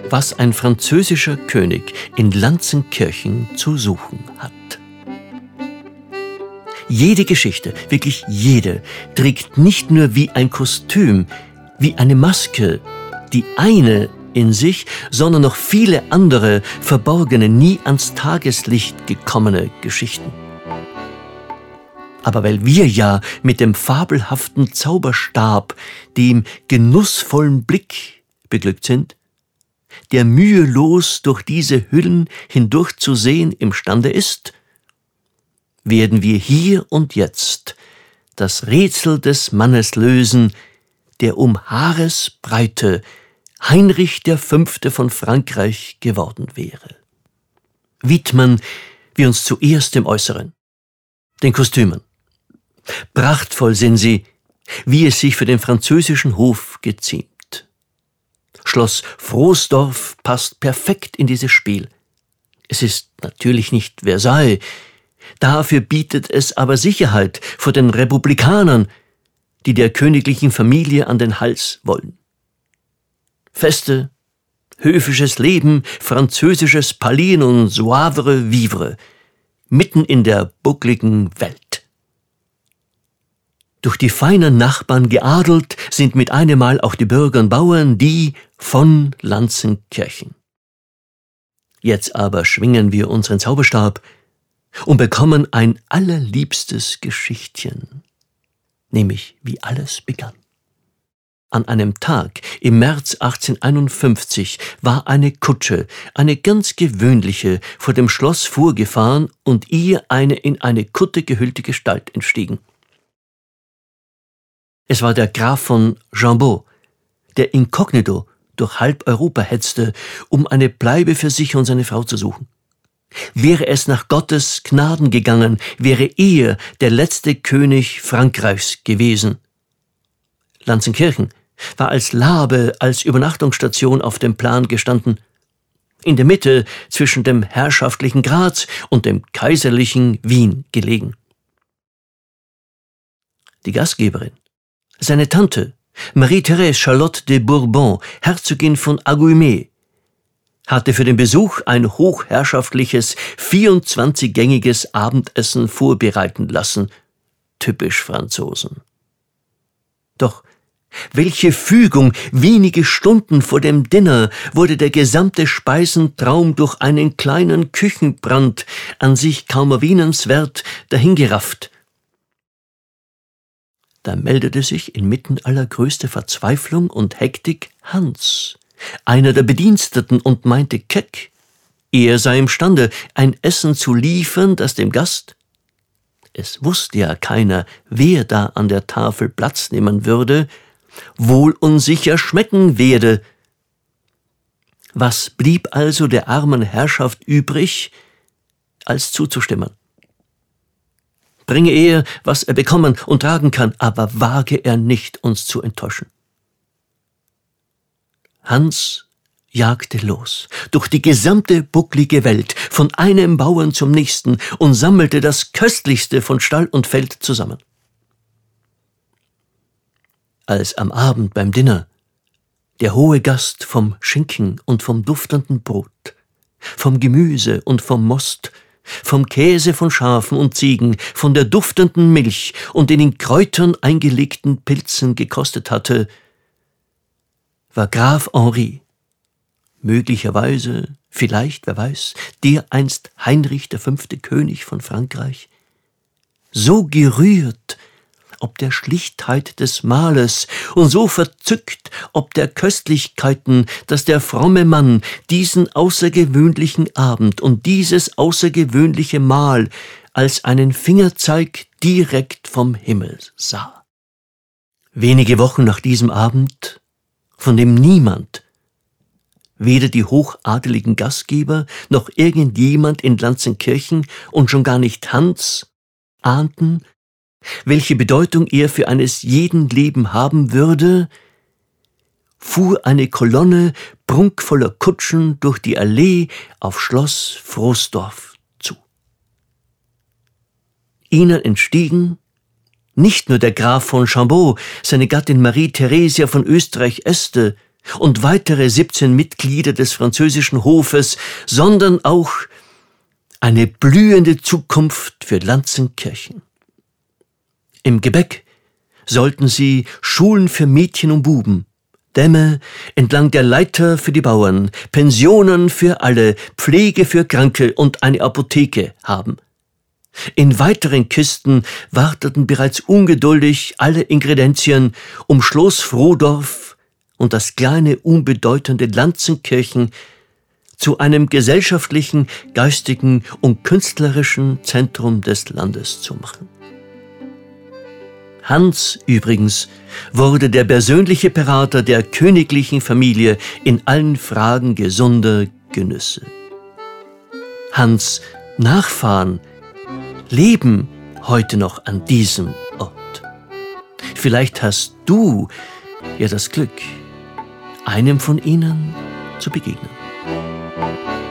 was ein französischer König in Lanzenkirchen zu suchen hat. Jede Geschichte, wirklich jede, trägt nicht nur wie ein Kostüm, wie eine Maske, die eine in sich, sondern noch viele andere, verborgene, nie ans Tageslicht gekommene Geschichten. Aber weil wir ja mit dem fabelhaften Zauberstab, dem genussvollen Blick beglückt sind, der mühelos durch diese Hüllen hindurchzusehen imstande ist, werden wir hier und jetzt das Rätsel des Mannes lösen, der um Haaresbreite Heinrich V. von Frankreich geworden wäre. Widmen wir uns zuerst dem Äußeren, den Kostümen. Prachtvoll sind sie, wie es sich für den französischen Hof geziemt. Schloss Frosdorf passt perfekt in dieses Spiel. Es ist natürlich nicht Versailles, dafür bietet es aber Sicherheit vor den Republikanern, die der königlichen Familie an den Hals wollen. Feste, höfisches Leben, französisches Parlieren und Savoir vivre, mitten in der buckligen Welt. Durch die feinen Nachbarn geadelt sind mit einem Mal auch die Bürger und Bauern, die von Lanzenkirchen. Jetzt aber schwingen wir unseren Zauberstab und bekommen ein allerliebstes Geschichtchen, nämlich wie alles begann. An einem Tag im März 1851 war eine Kutsche, eine ganz gewöhnliche, vor dem Schloss vorgefahren und ihr eine in eine Kutte gehüllte Gestalt entstiegen. Es war der Graf von Jambeau, der inkognito durch halb Europa hetzte, um eine Bleibe für sich und seine Frau zu suchen. Wäre es nach Gottes Gnaden gegangen, wäre er der letzte König Frankreichs gewesen. Lanzenkirchen war als Labe, als Übernachtungsstation auf dem Plan gestanden, in der Mitte zwischen dem herrschaftlichen Graz und dem kaiserlichen Wien gelegen. Die Gastgeberin, seine Tante, Marie-Thérèse Charlotte de Bourbon, Herzogin von Angoulême, hatte für den Besuch ein hochherrschaftliches, 24-gängiges Abendessen vorbereiten lassen, typisch Franzosen. Doch welche Fügung! Wenige Stunden vor dem Dinner wurde der gesamte Speisentraum durch einen kleinen Küchenbrand, an sich kaum erwähnenswert, dahingerafft. Da meldete sich inmitten allergrößter Verzweiflung und Hektik Hans, einer der Bediensteten, und meinte keck, er sei imstande, ein Essen zu liefern, das dem Gast, es wusste ja keiner, wer da an der Tafel Platz nehmen würde, wohl und sicher schmecken werde. Was blieb also der armen Herrschaft übrig, als zuzustimmen? Bringe er, was er bekommen und tragen kann, aber wage er nicht, uns zu enttäuschen. Hans jagte los, durch die gesamte bucklige Welt, von einem Bauern zum nächsten, und sammelte das Köstlichste von Stall und Feld zusammen. Als am Abend beim Dinner der hohe Gast vom Schinken und vom duftenden Brot, vom Gemüse und vom Most, vom Käse von Schafen und Ziegen, von der duftenden Milch und den in Kräutern eingelegten Pilzen gekostet hatte, war Graf Henri, möglicherweise, vielleicht, wer weiß, dereinst Heinrich V. König von Frankreich, so gerührt ob der Schlichtheit des Mahles und so verzückt ob der Köstlichkeiten, dass der fromme Mann diesen außergewöhnlichen Abend und dieses außergewöhnliche Mahl als einen Fingerzeig direkt vom Himmel sah. Wenige Wochen nach diesem Abend, von dem niemand, weder die hochadeligen Gastgeber noch irgendjemand in Lanzenkirchen und schon gar nicht Hans, ahnten, welche Bedeutung er für eines jeden Leben haben würde, fuhr eine Kolonne prunkvoller Kutschen durch die Allee auf Schloss Frosdorf zu. Ihnen entstiegen nicht nur der Graf von Chambeau, seine Gattin Marie Theresia von Österreich-Este, und weitere 17 Mitglieder des französischen Hofes, sondern auch eine blühende Zukunft für Lanzenkirchen. Im Gebäck sollten sie Schulen für Mädchen und Buben, Dämme entlang der Leiter für die Bauern, Pensionen für alle, Pflege für Kranke und eine Apotheke haben. In weiteren Kisten warteten bereits ungeduldig alle Ingredienzien, um Schloss Frohdorf und das kleine, unbedeutende Lanzenkirchen zu einem gesellschaftlichen, geistigen und künstlerischen Zentrum des Landes zu machen. Hans übrigens wurde der persönliche Berater der königlichen Familie in allen Fragen gesunder Genüsse. Hans' Nachfahren leben heute noch an diesem Ort. Vielleicht hast du ja das Glück, einem von ihnen zu begegnen.